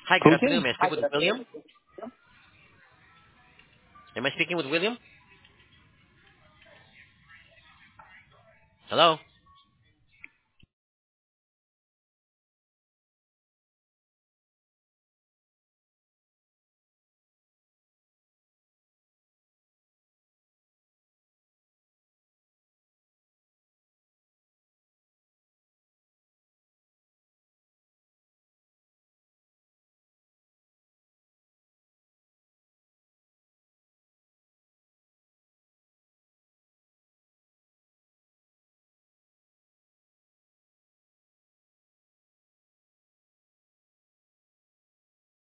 Hi, good afternoon. Okay. May I speak with William? Am I speaking with William? Hello?